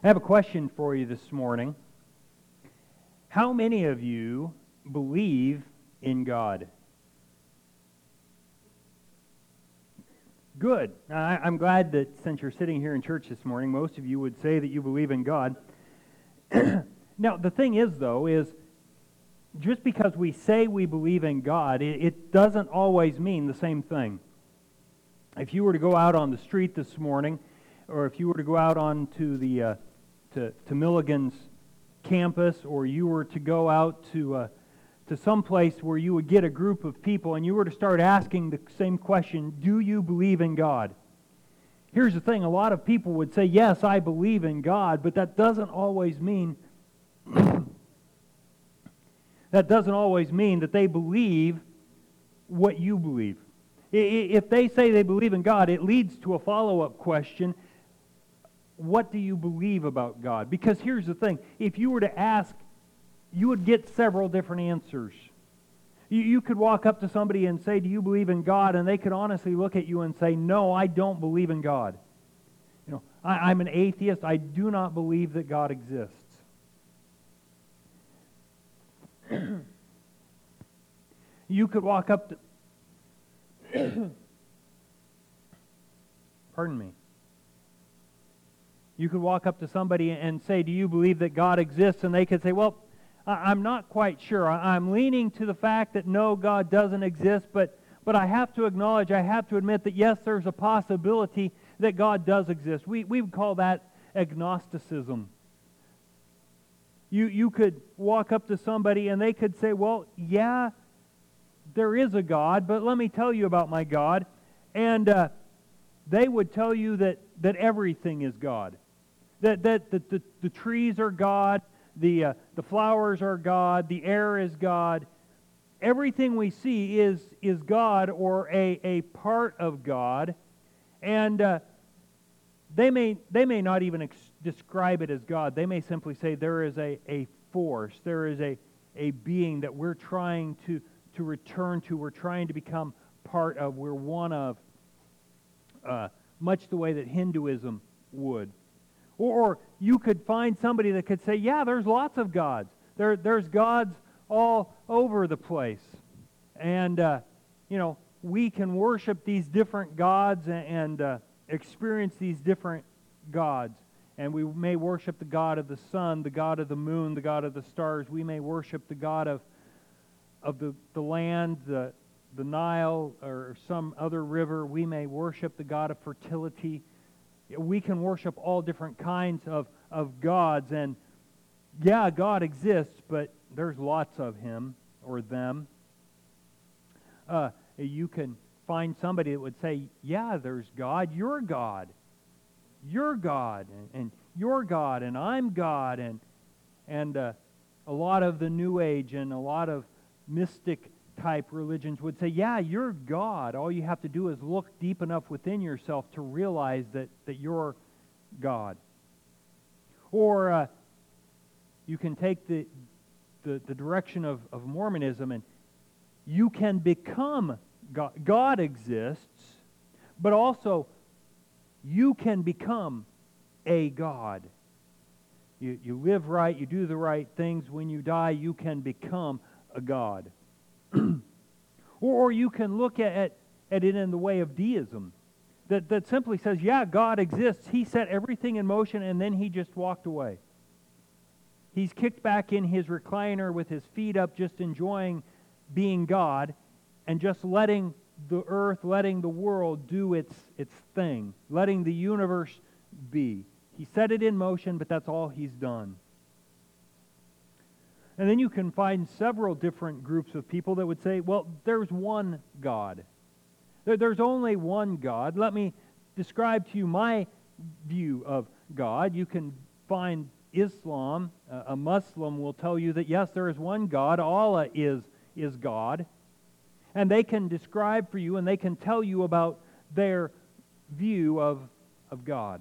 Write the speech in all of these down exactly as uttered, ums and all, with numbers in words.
I have a question for you this morning. How many of you believe in God? Good. I, I'm glad that since you're sitting here in church this morning, most of you would say that you believe in God. Now, the thing is, though, is just because we say we believe in God, it, it doesn't always mean the same thing. If you were to go out on the street this morning, or if you were to go out onto the uh, to, to Milligan's campus, or you were to go out to uh, to some place where you would get a group of people and you were to start asking the same question, do you believe in God? Here's the thing, a lot of people would say, yes, I believe in God, but that doesn't always mean that doesn't always mean that they believe what you believe. If they say they believe in God, it leads to a follow-up question. What do you believe about God? Because here's the thing. If you were to ask, you would get several different answers. You, you could walk up to somebody and say, do you believe in God? And they could honestly look at you and say, no, I don't believe in God. You know, I, I'm an atheist. I do not believe that God exists. You could walk up to... Pardon me. You could walk up to somebody and say, do you believe that God exists? And they could say, well, I'm not quite sure. I'm leaning to the fact that no, God doesn't exist, but, but I have to acknowledge, I have to admit that yes, there's a possibility that God does exist. We, we would call that agnosticism. You, you could walk up to somebody and they could say, well, yeah, there is a God, but let me tell you about my God. And uh, they would tell you that, that everything is God. That, that, that the, the trees are God, the, uh, the flowers are God, the air is God. Everything we see is, is God or a, a part of God. And uh, they may they may not even ex- describe it as God. They may simply say there is a, a force, there is a, a being that we're trying to, to return to, we're trying to become part of, we're one of, uh, much the way that Hinduism would. Or you could find somebody that could say, yeah, there's lots of gods. There, there's gods all over the place. And, uh, you know, we can worship these different gods and, and uh, experience these different gods. And we may worship the God of the sun, the God of the moon, the God of the stars. We may worship the God of, of the, the land, the, the Nile, or some other river. We may worship the God of fertility. We can worship all different kinds of, of gods, and yeah, God exists, but there's lots of Him or them. Uh, you can find somebody that would say, yeah, there's God, you're God. You're God, and, and you're God, and I'm God, and, and uh, a lot of the New Age and a lot of mystic type religions would say, yeah, you're God. All you have to do is look deep enough within yourself to realize that, that you're God. Or uh, you can take the, the, the direction of, of Mormonism, and you can become God. God exists, but also you can become a God. You, you live right, you do the right things. When you die, you can become a God. Or you can look at, at it in the way of deism, that, that simply says, yeah, God exists. He set everything in motion, and then He just walked away. He's kicked back in His recliner with His feet up, just enjoying being God, and just letting the earth, letting the world do its, its thing, letting the universe be. He set it in motion, but that's all He's done. And then you can find several different groups of people that would say, well, there's one God. There, there's only one God. Let me describe to you my view of God. You can find Islam. Uh, a Muslim will tell you that, yes, there is one God. Allah is, is God. And they can describe for you and they can tell you about their view of, of God.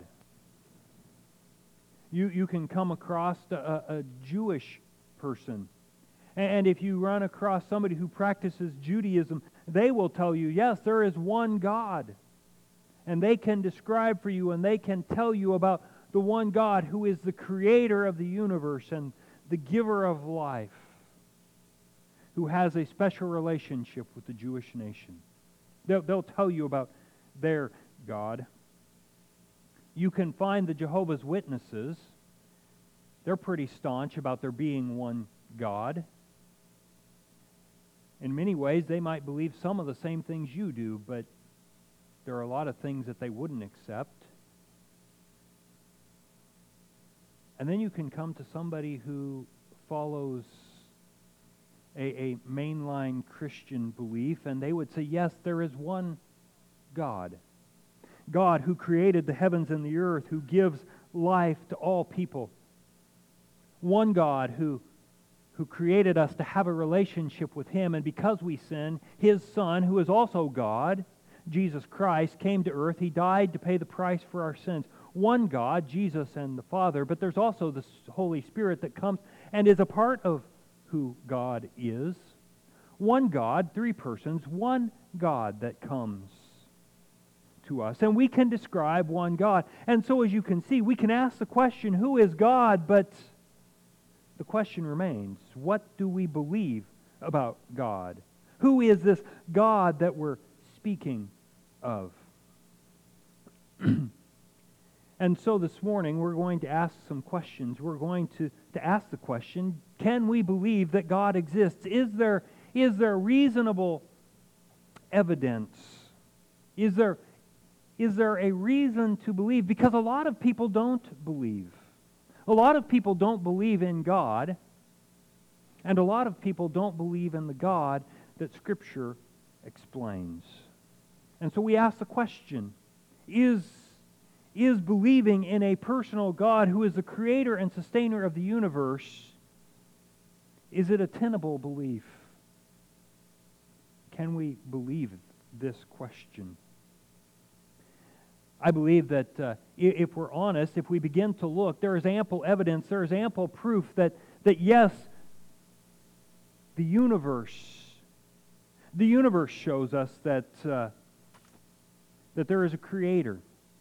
You, you can come across a, a Jewish person. And if you run across somebody who practices Judaism, they will tell you, yes, there is one God. And they can describe for you and they can tell you about the one God who is the creator of the universe and the giver of life, who has a special relationship with the Jewish nation. They'll, they'll tell you about their God. You can find the Jehovah's Witnesses. They're pretty staunch about there being one God. In many ways, they might believe some of the same things you do, but there are a lot of things that they wouldn't accept. And then you can come to somebody who follows a, a mainline Christian belief, and they would say, yes, there is one God. God who created the heavens and the earth, who gives life to all people. One God who, who created us to have a relationship with Him, and because we sin, His Son, who is also God, Jesus Christ, came to earth. He died to pay the price for our sins. One God, Jesus and the Father, but there's also the Holy Spirit that comes and is a part of who God is. One God, three persons, one God that comes to us. And we can describe one God. And so as you can see, we can ask the question, who is God? But the question remains, what do we believe about God? Who is this God that we're speaking of? And so this morning we're going to ask some questions. We're going to, to ask the question, can we believe that God exists? Is there, is there reasonable evidence? Is there, is there a reason to believe? Because a lot of people don't believe. A lot of people don't believe in God, and a lot of people don't believe in the God that Scripture explains. And so we ask the question, is, is believing in a personal God who is the creator and sustainer of the universe, is it a tenable belief? Can we believe this question? I believe that uh, if we're honest, if we begin to look, there is ample evidence, there is ample proof that, that yes, the universe, the universe shows us that, uh, that there is a creator.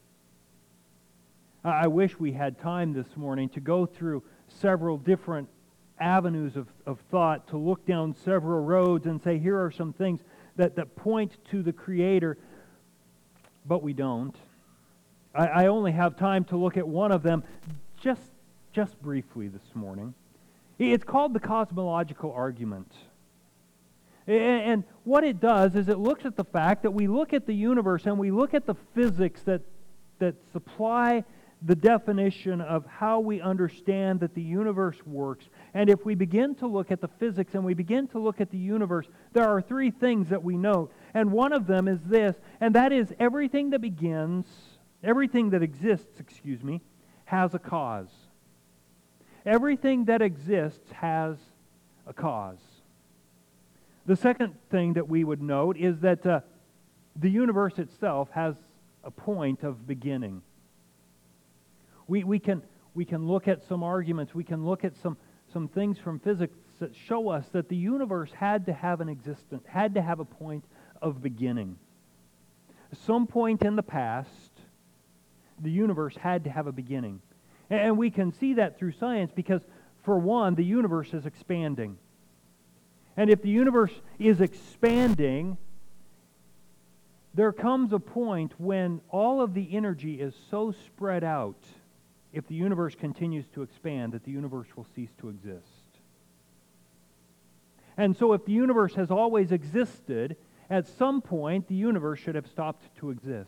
I wish we had time this morning to go through several different avenues of, of thought, to look down several roads and say, here are some things that, that point to the Creator, but we don't. I, I only have time to look at one of them just, just briefly this morning. It's called the cosmological argument. And what it does is it looks at the fact that we look at the universe and we look at the physics that, that supply the definition of how we understand that the universe works. And if we begin to look at the physics and we begin to look at the universe, there are three things that we note. And one of them is this, and that is everything that begins, everything that exists, excuse me, has a cause. Everything that exists has a cause. The second thing that we would note is that uh, the universe itself has a point of beginning. We, we, can, we can look at some arguments, we can look at some, some things from physics that show us that the universe had to have an existence, had to have a point of beginning. At some point in the past, the universe had to have a beginning. And we can see that through science because, for one, the universe is expanding. And if the universe is expanding, there comes a point when all of the energy is so spread out, if the universe continues to expand, that the universe will cease to exist. And so if the universe has always existed, at some point the universe should have stopped to exist.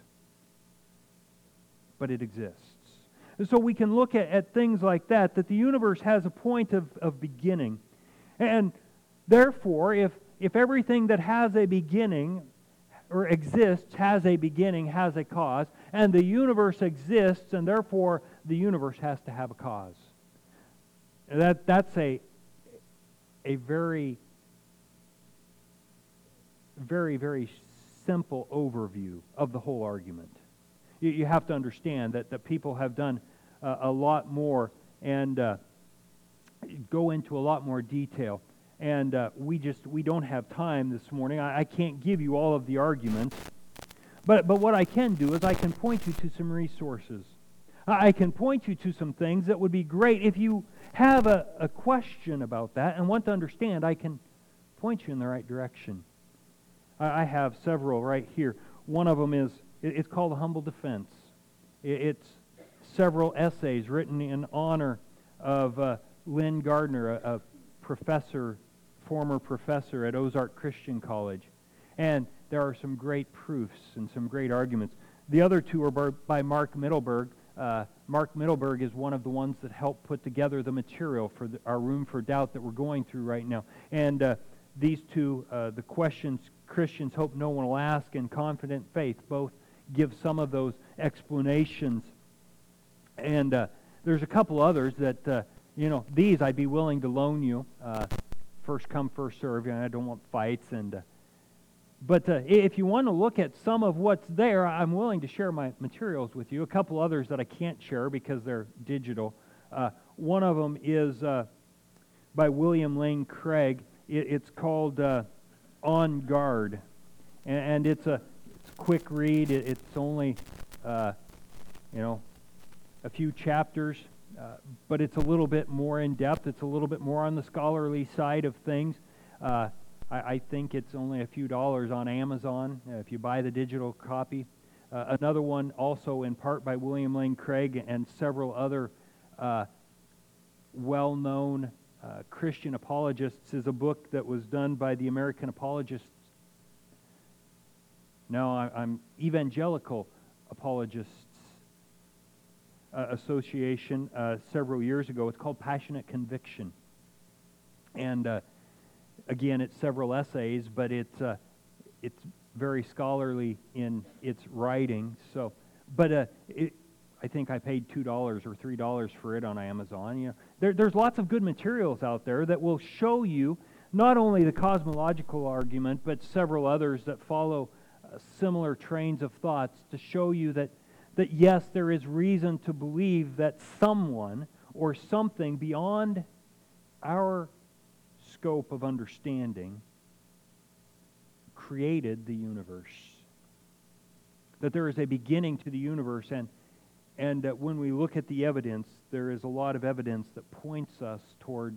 But it exists. And so we can look at, at things like that, that the universe has a point of, of beginning. And therefore, if, if everything that has a beginning or exists has a beginning, has a cause, and the universe exists, and therefore the universe has to have a cause. And that, that's a, a very, very, very simple overview of the whole argument. You, you have to understand that, that people have done uh, a lot more and uh, go into a lot more detail. And uh, we just, we don't have time this morning. I, I can't give you all of the arguments. But, but what I can do is I can point you to some resources. I can point you to some things that would be great. If you have a, a question about that and want to understand, I can point you in the right direction. I, I have several right here. One of them is, it, it's called A Humble Defense. It, it's several essays written in honor of uh, Lynn Gardner, a, a professor, former professor at Ozark Christian College. And there are some great proofs and some great arguments. The other two are by Mark Mittelberg. Uh, Mark Mittelberg is one of the ones that helped put together the material for the, our Room for Doubt that we're going through right now. And uh, these two, uh, the questions Christians hope no one will ask and Confident Faith, both give some of those explanations. And uh, there's a couple others that, uh, you know, these I'd be willing to loan you. Uh, first come, first serve. And I don't want fights. And uh, But uh, if you want to look at some of what's there, I'm willing to share my materials with you. A couple others that I can't share because they're digital. Uh, one of them is uh, by William Lane Craig. It, it's called uh, On Guard. And, and it's a it's a quick read. It, it's only, uh, you know, a few chapters. Uh, but it's a little bit more in-depth. It's a little bit more on the scholarly side of things. Uh, I think it's only a few dollars on Amazon uh, if you buy the digital copy. Uh, another one also in part by William Lane Craig and several other uh, well-known uh, Christian apologists is a book that was done by the American Apologists. No, I, I'm Evangelical Apologists uh, Association uh, several years ago. It's called Passionate Conviction. And uh, Again, it's several essays, but it's uh, it's very scholarly in its writing. So, but uh, it, I think I paid two dollars or three dollars for it on Amazon. You know, there, there's lots of good materials out there that will show you not only the cosmological argument, but several others that follow uh, similar trains of thoughts to show you that that yes, there is reason to believe that someone or something beyond our scope of understanding created the universe. That there is a beginning to the universe, and and that when we look at the evidence, there is a lot of evidence that points us towards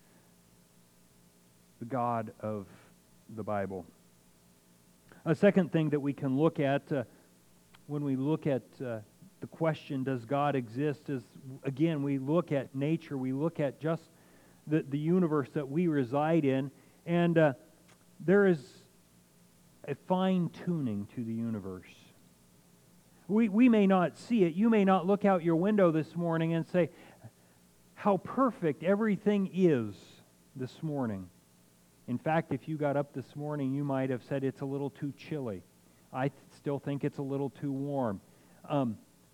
the God of the Bible. A second thing that we can look at uh, when we look at uh, the question, does God exist, is, again, we look at nature, we look at just The, the universe that we reside in, and uh, there is a fine-tuning to the universe. We, we may not see it. You may not look out your window this morning and say, how perfect everything is this morning. In fact, if you got up this morning, you might have said it's a little too chilly. I th- still think it's a little too warm. Um,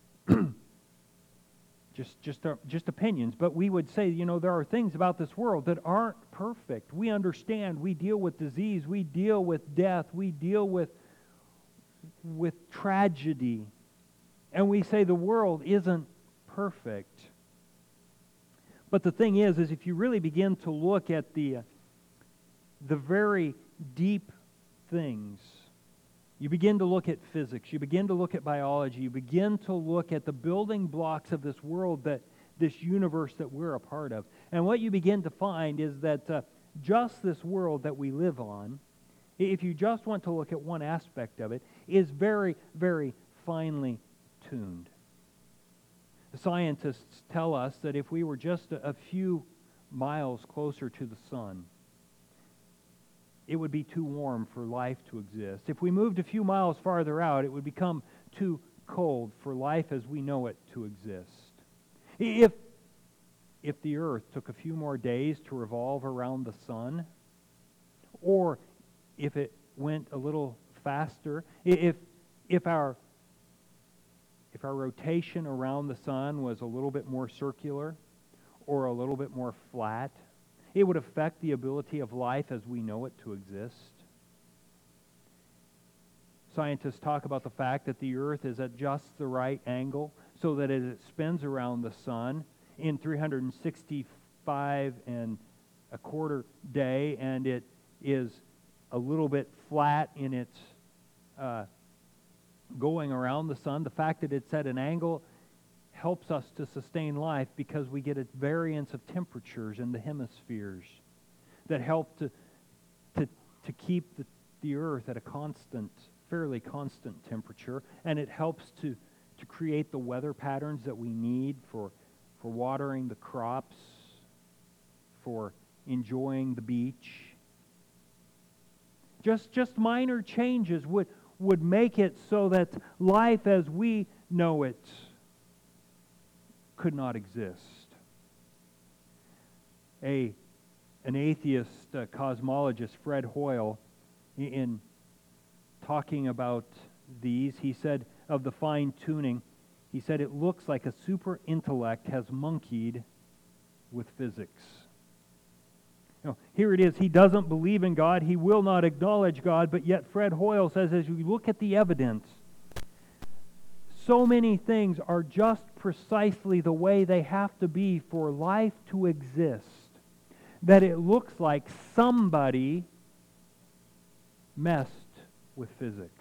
Just, just, uh, just opinions, but we would say, you know, there are things about this world that aren't perfect. We understand. We deal with disease. We deal with death. We deal with, with tragedy, and we say the world isn't perfect. But the thing is, is if you really begin to look at the, uh, the very deep things. You begin to look at physics, you begin to look at biology, you begin to look at the building blocks of this world, that this universe that we're a part of. And what you begin to find is that uh, just this world that we live on, if you just want to look at one aspect of it, is very, very finely tuned. The scientists tell us that if we were just a, a few miles closer to the sun, it would be too warm for life to exist. If we moved a few miles farther out, it would become too cold for life as we know it to exist. If, if the earth took a few more days to revolve around the sun, or if it went a little faster, if, if, our, if our rotation around the sun was a little bit more circular or a little bit more flat, it would affect the ability of life as we know it to exist. Scientists talk about the fact that the earth is at just the right angle so that as it spins around the sun in three hundred sixty-five and a quarter day, and it is a little bit flat in its uh, going around the sun, the fact that it's at an angle helps us to sustain life because we get a variance of temperatures in the hemispheres that help to to, to keep the, the earth at a constant, fairly constant temperature, and it helps to, to create the weather patterns that we need for, for watering the crops, for enjoying the beach. Just, just minor changes would, would make it so that life as we know it could not exist. A, an atheist uh, cosmologist, Fred Hoyle, in talking about these, he said of the fine-tuning, he said it looks like a super intellect has monkeyed with physics. You know, here it is, he doesn't believe in God, he will not acknowledge God, but yet Fred Hoyle says as you look at the evidence, so many things are just precisely the way they have to be for life to exist, that it looks like somebody messed with physics.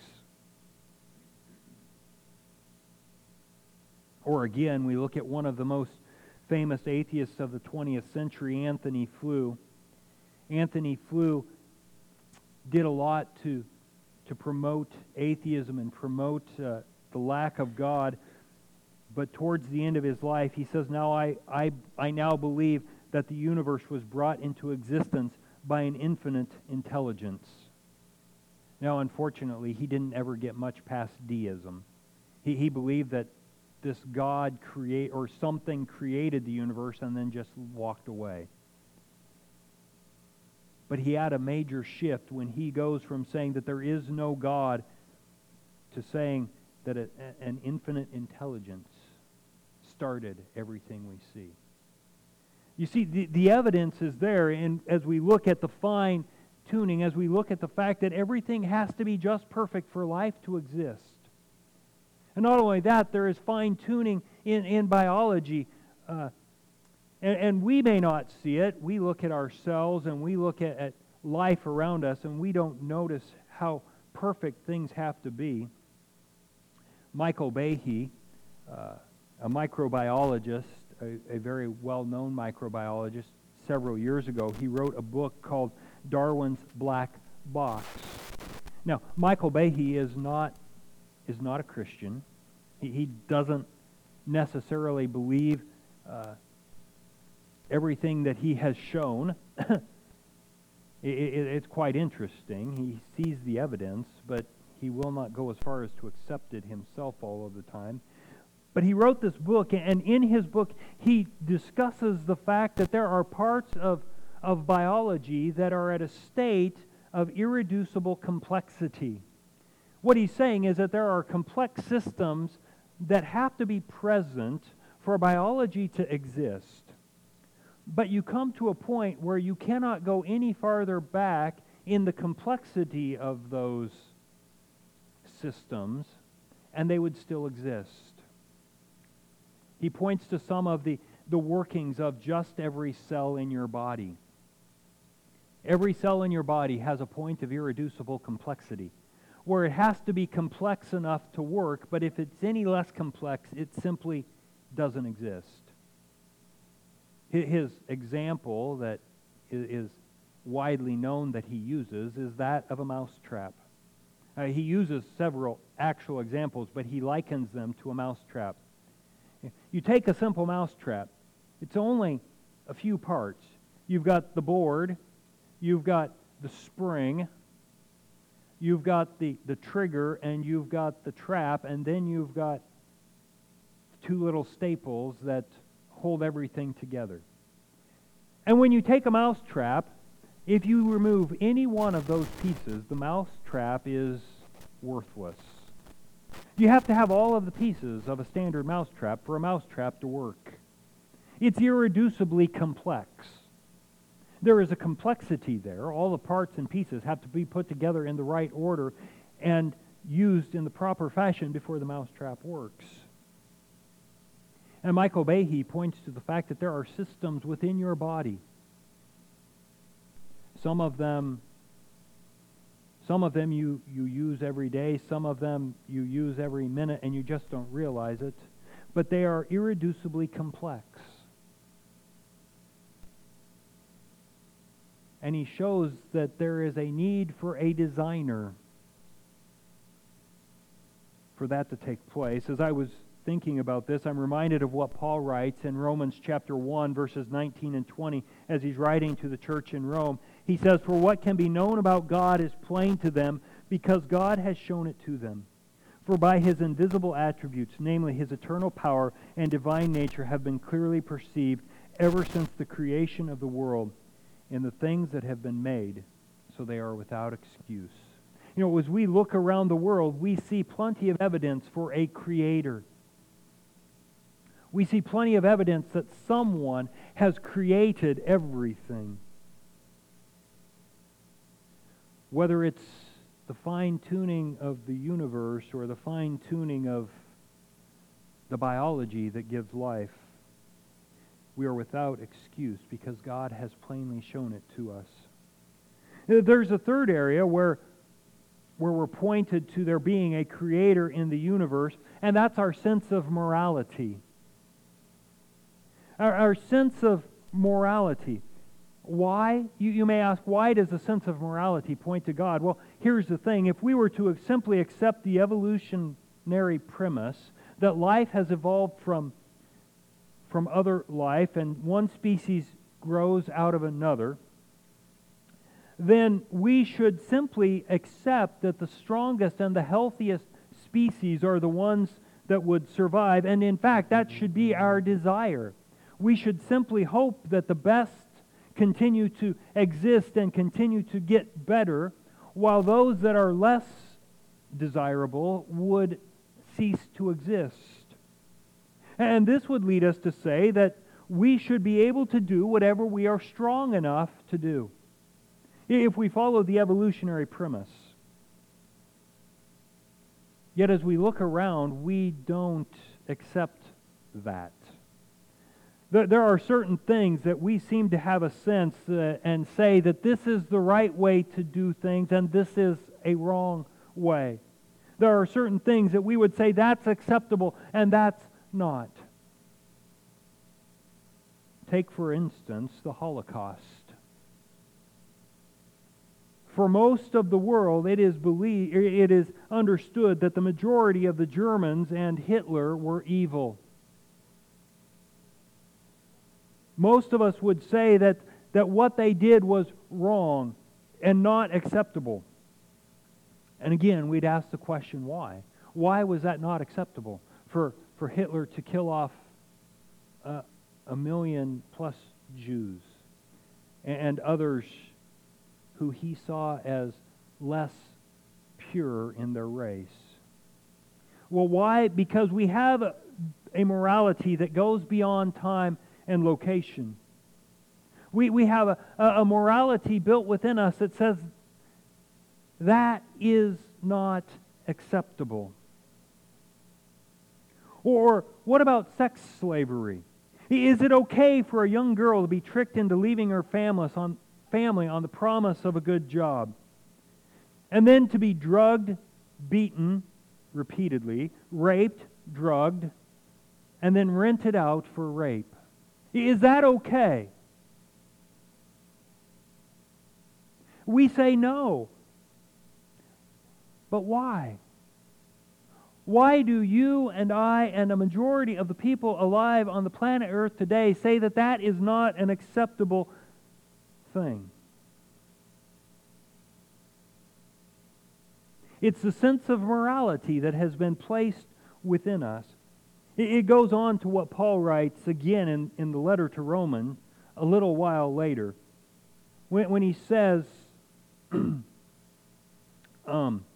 Or again, we look at one of the most famous atheists of the twentieth century, Anthony Flew. Anthony Flew did a lot to, to promote atheism and promote uh, the lack of God, but towards the end of his life, he says, now I, I, I now believe that the universe was brought into existence by an infinite intelligence. Now, unfortunately, he didn't ever get much past deism. He, he believed that this God create or something created the universe and then just walked away. But he had a major shift when he goes from saying that there is no God to saying that a, an infinite intelligence started everything we see. You see, the, the evidence is there, and as we look at the fine tuning, as we look at the fact that everything has to be just perfect for life to exist. And not only that, there is fine tuning in, in biology. Uh, and, and we may not see it. We look at ourselves and we look at, at life around us and we don't notice how perfect things have to be. Michael Behe, uh, a microbiologist, a, a very well-known microbiologist, several years ago, he wrote a book called Darwin's Black Box. Now, Michael Behe is not is not a Christian. He, he doesn't necessarily believe uh, everything that he has shown. it, it, it's quite interesting. He sees the evidence, but he will not go as far as to accept it himself all of the time. But he wrote this book, and in his book, he discusses the fact that there are parts of, of biology that are at a state of irreducible complexity. What he's saying is that there are complex systems that have to be present for biology to exist. But you come to a point where you cannot go any farther back in the complexity of those systems, and they would still exist. He points to some of the, the workings of just every cell in your body. Every cell in your body has a point of irreducible complexity, where it has to be complex enough to work, but if it's any less complex, it simply doesn't exist. His example that is widely known that he uses is that of a mousetrap. Uh, he uses several actual examples, but he likens them to a mousetrap. You take a simple mousetrap. It's only a few parts. You've got the board, you've got the spring, you've got the, the trigger, and you've got the trap, and then you've got two little staples that hold everything together. And when you take a mousetrap, if you remove any one of those pieces, the mousetrap is worthless. You have to have all of the pieces of a standard mousetrap for a mousetrap to work. It's irreducibly complex. There is a complexity there. All the parts and pieces have to be put together in the right order and used in the proper fashion before the mousetrap works. And Michael Behe points to the fact that there are systems within your body. Some of them Some of them you, you use every day. Some of them you use every minute and you just don't realize it. but they are irreducibly complex. And he shows that there is a need for a designer for that to take place. As I was thinking about this, I'm reminded of what Paul writes in Romans chapter one, verses nineteen and twenty, as he's writing to the church in Rome. He says, "For what can be known about God is plain to them, because God has shown it to them. For by his invisible attributes, namely his eternal power and divine nature, have been clearly perceived ever since the creation of the world in the things that have been made, so they are without excuse." You know, as we look around the world, we see plenty of evidence for a creator. We see plenty of evidence that someone has created everything. Whether it's the fine-tuning of the universe or the fine-tuning of the biology that gives life, we are without excuse because God has plainly shown it to us. There's a third area where, where we're pointed to there being a creator in the universe, and that's our sense of morality. Our, our sense of morality. Why? You, you may ask, why does the sense of morality point to God? Well, here's the thing. If we were to simply accept the evolutionary premise that life has evolved from, from other life and one species grows out of another, then we should simply accept that the strongest and the healthiest species are the ones that would survive. And in fact, that should be our desire. We should simply hope that the best continue to exist and continue to get better, while those that are less desirable would cease to exist. And this would lead us to say that we should be able to do whatever we are strong enough to do, if we follow the evolutionary premise. Yet as we look around, we don't accept that. There are certain things that we seem to have a sense uh, and say that this is the right way to do things and this is a wrong way. There are certain things that we would say that's acceptable and that's not. Take, for instance, the Holocaust. For most of the world, it is believed, it is understood that the majority of the Germans and Hitler were evil. Most of us would say that, that what they did was wrong and not acceptable. And again, we'd ask the question, why? Why was that not acceptable? For, for Hitler to kill off uh, a million plus Jews and others who he saw as less pure in their race. Well, why? Because we have a, a morality that goes beyond time and location. We, we have a, a morality built within us that says that is not acceptable. Or what about sex slavery? Is it okay for a young girl to be tricked into leaving her family on, family on the promise of a good job, and then to be drugged, beaten repeatedly, raped, drugged, and then rented out for rape? Is that okay? We say no. But why? Why do you and I and a majority of the people alive on the planet Earth today say that that is not an acceptable thing? It's the sense of morality that has been placed within us. It goes on to what Paul writes again in, in the letter to Romans a little while later, when, when he says, um,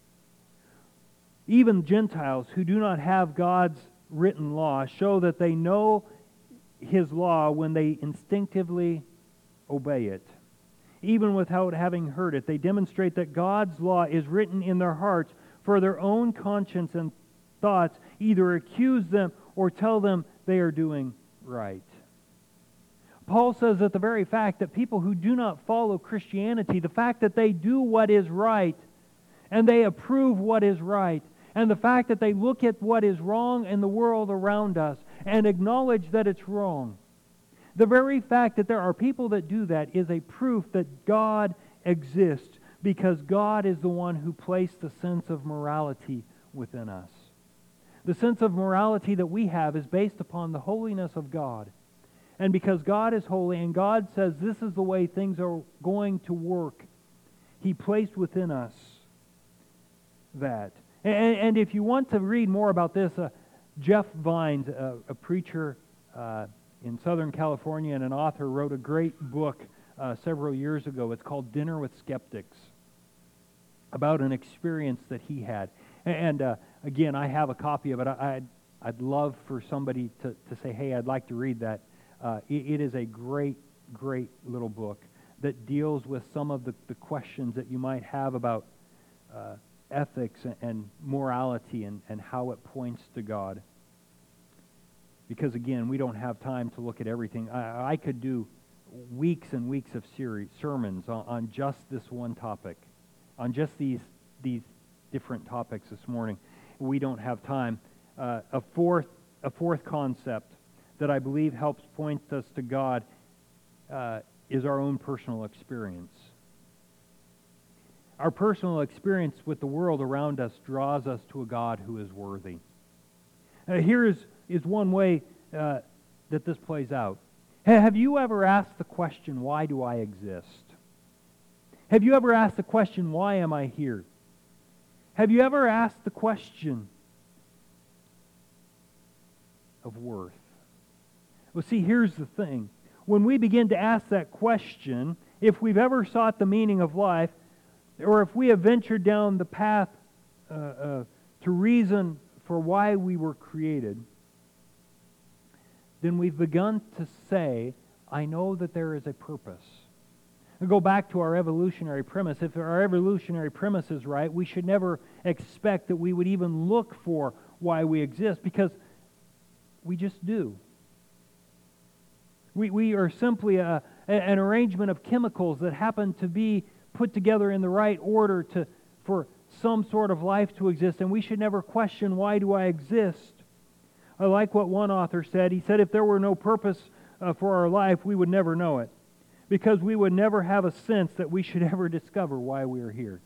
even Gentiles who do not have God's written law show that they know His law when they instinctively obey it. Even without having heard it, they demonstrate that God's law is written in their hearts, for their own conscience and thoughts either accuse them or tell them they are doing right. Paul says that the very fact that people who do not follow Christianity, the fact that they do what is right and they approve what is right and the fact that they look at what is wrong in the world around us and acknowledge that it's wrong. The very fact that there are people that do that is a proof that God exists, because God is the one who placed the sense of morality within us. The sense of morality that we have is based upon the holiness of God. And because God is holy and God says this is the way things are going to work, He placed within us that. And, and if you want to read more about this, uh, Jeff Vines, uh, a preacher uh, in Southern California and an author, wrote a great book uh, several years ago. It's called Dinner with Skeptics, about an experience that he had. And uh, again, I have a copy of it. I, I'd, I'd love for somebody to, to say, hey, I'd like to read that. Uh, it, it is a great, great little book that deals with some of the, the questions that you might have about uh, ethics and, and morality and, and how it points to God. Because again, we don't have time to look at everything. I, I could do weeks and weeks of series, sermons on, on just this one topic, on just these these different topics this morning. We don't have time. Uh, a fourth a fourth concept that I believe helps point us to God uh, is our own personal experience. Our personal experience with the world around us draws us to a God who is worthy. Uh, here is, is one way uh, that this plays out. Have you ever asked the question, why do I exist? Have you ever asked the question, why am I here? Have you ever asked the question of worth? Well, see, here's the thing. When we begin to ask that question, if we've ever sought the meaning of life, or if we have ventured down the path uh, uh, to reason for why we were created, then we've begun to say, I know that there is a purpose. We go back to our evolutionary premise. If our evolutionary premise is right, we should never expect that we would even look for why we exist, because we just do. We, we are simply a, an arrangement of chemicals that happen to be put together in the right order to for some sort of life to exist, and we should never question, why do I exist? I like what one author said. He said, if there were no purpose uh, for our life, we would never know it, because we would never have a sense that we should ever discover why we are here.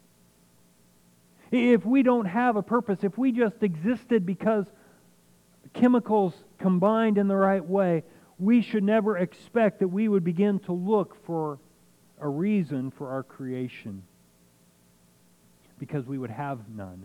If we don't have a purpose, if we just existed because chemicals combined in the right way, we should never expect that we would begin to look for a reason for our creation, because we would have none.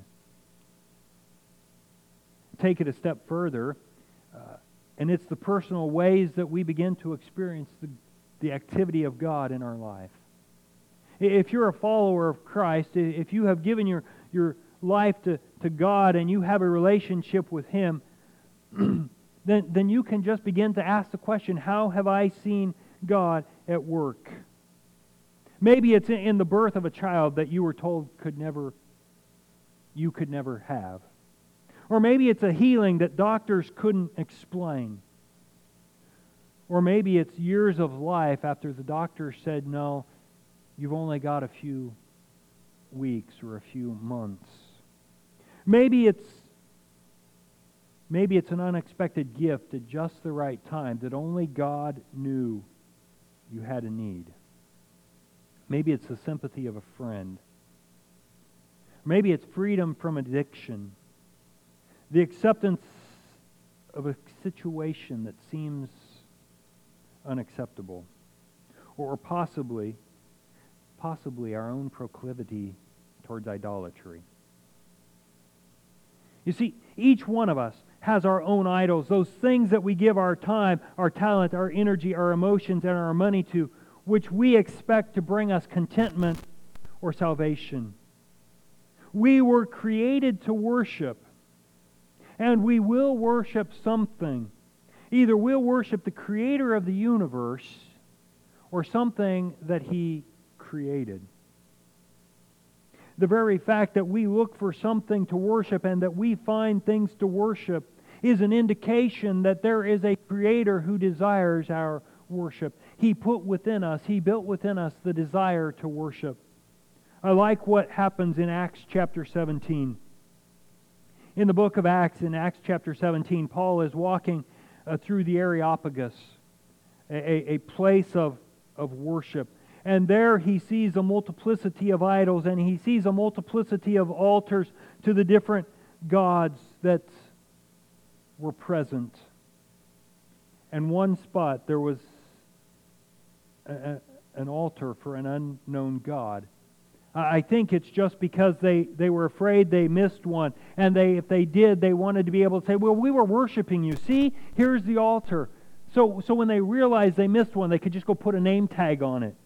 Take it a step further, uh, and it's the personal ways that we begin to experience the, the activity of God in our life. If you're a follower of Christ, if you have given your, your life to, to God and you have a relationship with Him, then, then you can just begin to ask the question, how have I seen God at work? Maybe it's in the birth of a child that you were told could never, you could never have. Or maybe it's a healing that doctors couldn't explain. Or maybe it's years of life after the doctor said, no, you've only got a few weeks or a few months. Maybe it's maybe it's an unexpected gift at just the right time that only God knew you had a need. Maybe it's the sympathy of a friend. Maybe it's freedom from addiction. The acceptance of a situation that seems unacceptable. Or possibly, possibly our own proclivity towards idolatry. You see, each one of us has our own idols, those things that we give our time, our talent, our energy, our emotions, and our money to, which we expect to bring us contentment or salvation. We were created to worship, and we will worship something. Either we'll worship the Creator of the universe or something that He created. The very fact that we look for something to worship and that we find things to worship is an indication that there is a Creator who desires our worship. He put within us, He built within us the desire to worship. I like what happens in Acts chapter seventeen. In the book of Acts, in Acts chapter seventeen, Paul is walking uh, through the Areopagus, a, a place of, of worship. And there he sees a multiplicity of idols, and he sees a multiplicity of altars to the different gods that were present. And one spot, there was a, a, an altar for an unknown god. I think it's just because they, they were afraid they missed one. And they, if they did, they wanted to be able to say, well, we were worshiping you. See, here's the altar. So, so when they realized they missed one, they could just go put a name tag on it.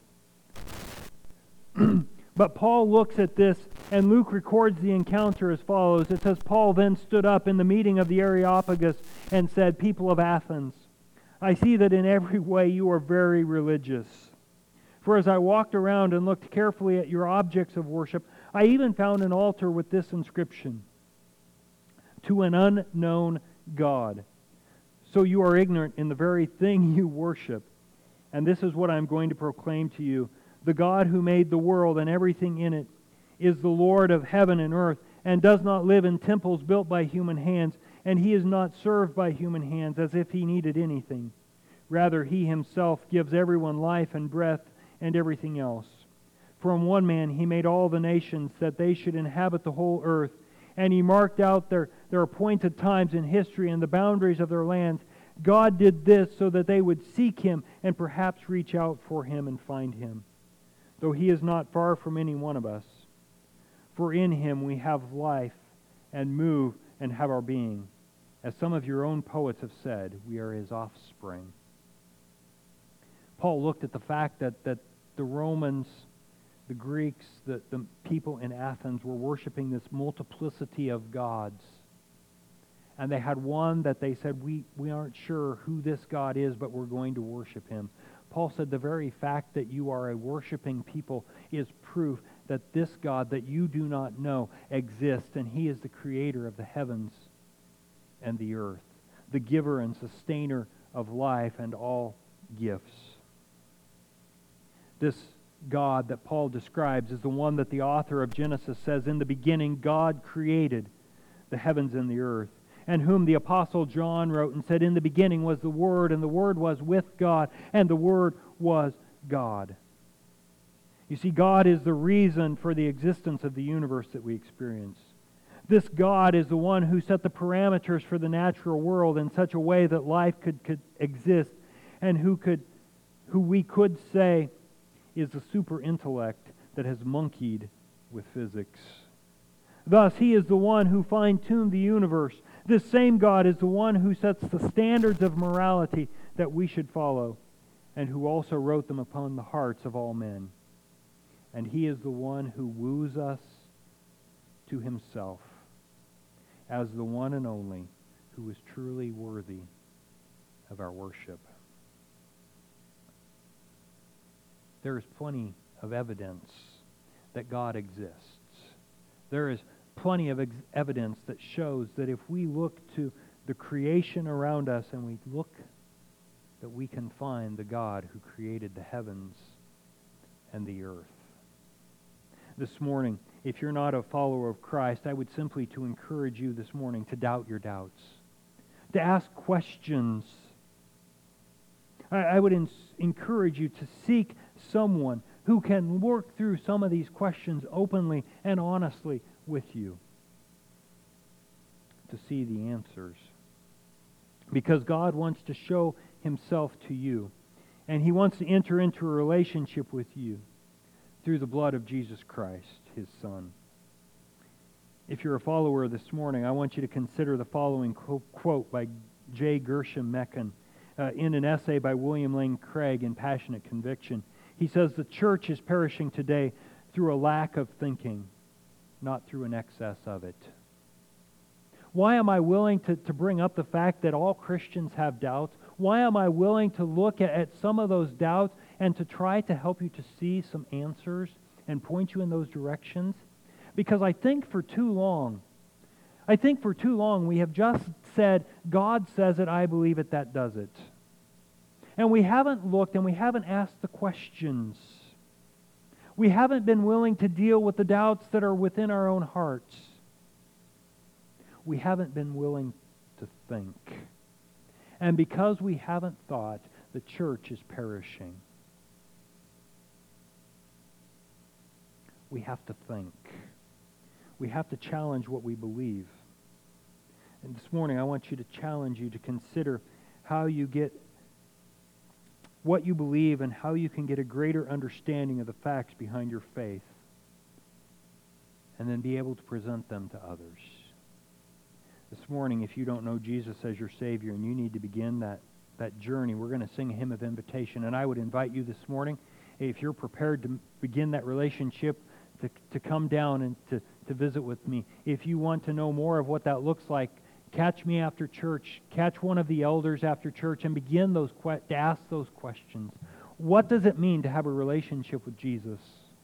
But Paul looks at this, and Luke records the encounter as follows. It says, Paul then stood up in the meeting of the Areopagus and said, people of Athens, I see that in every way you are very religious. For as I walked around and looked carefully at your objects of worship, I even found an altar with this inscription, to an unknown God. So you are ignorant in the very thing you worship. And this is what I'm going to proclaim to you. The God who made the world and everything in it is the Lord of heaven and earth, and does not live in temples built by human hands, and He is not served by human hands as if He needed anything. Rather, He Himself gives everyone life and breath and everything else. From one man He made all the nations, that they should inhabit the whole earth, and He marked out their, their appointed times in history and the boundaries of their lands. God did this so that they would seek Him and perhaps reach out for Him and find Him, though He is not far from any one of us. For in Him we have life and move and have our being. As some of your own poets have said, we are His offspring. Paul looked at the fact that, that the Romans, the Greeks, the, the people in Athens were worshiping this multiplicity of gods. And they had one that they said, we, we aren't sure who this God is, but we're going to worship Him. Paul said the very fact that you are a worshiping people is proof that this God that you do not know exists, and He is the creator of the heavens and the earth, the giver and sustainer of life and all gifts. This God that Paul describes is the one that the author of Genesis says, in the beginning God created the heavens and the earth, and whom the Apostle John wrote and said, in the beginning was the Word, and the Word was with God, and the Word was God. You see, God is the reason for the existence of the universe that we experience. This God is the one who set the parameters for the natural world in such a way that life could, could exist, and who could, who we could say is the super intellect that has monkeyed with physics. Thus, He is the one who fine-tuned the universe. This same God is the one who sets the standards of morality that we should follow, and who also wrote them upon the hearts of all men. And He is the one who woos us to Himself as the one and only who is truly worthy of our worship. There is plenty of evidence that God exists. There is plenty of ex- evidence that shows that if we look to the creation around us and we look, that we can find the God who created the heavens and the earth. This morning, if you're not a follower of Christ, I would simply to encourage you this morning to doubt your doubts, to ask questions. I, I would ins- encourage you to seek someone who can work through some of these questions openly and honestly with you to see the answers. Because God wants to show Himself to you, and He wants to enter into a relationship with you through the blood of Jesus Christ, His Son. If you're a follower this morning, I want you to consider the following quote by J. Gershom Mecken uh, in an essay by William Lane Craig in Passionate Conviction. He says, the church is perishing today through a lack of thinking, not through an excess of it. Why am I willing to, to bring up the fact that all Christians have doubts? Why am I willing to look at, at some of those doubts and to try to help you to see some answers and point you in those directions? Because I think for too long, I think for too long we have just said, God says it, I believe it, that does it. And we haven't looked and we haven't asked the questions. We haven't been willing to deal with the doubts that are within our own hearts. we haven't been willing to think. And because we haven't thought, the church is perishing. We have to think. We have to challenge what we believe. And this morning I want you to challenge you to consider how you get what you believe and how you can get a greater understanding of the facts behind your faith, and then be able to present them to others. This morning, if you don't know Jesus as your Savior and you need to begin that, that journey, we're going to sing a hymn of invitation. And I would invite you this morning, if you're prepared to begin that relationship, to, to come down and to, to visit with me. If you want to know more of what that looks like, catch me after church. Catch one of the elders after church and begin those que- to ask those questions. What does it mean to have a relationship with Jesus?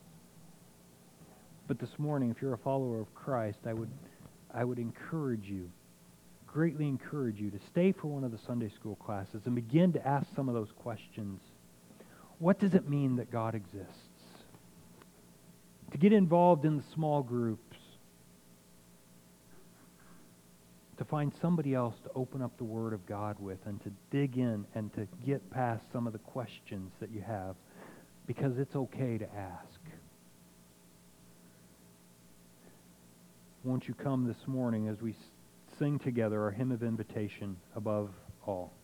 But this morning, if you're a follower of Christ, I would I would encourage you, greatly encourage you to stay for one of the Sunday school classes and begin to ask some of those questions. What does it mean that God exists? To get involved in the small groups. To find somebody else to open up the Word of God with and to dig in and to get past some of the questions that you have, because it's okay to ask. Won't you come this morning as we sing together our hymn of invitation, Above All?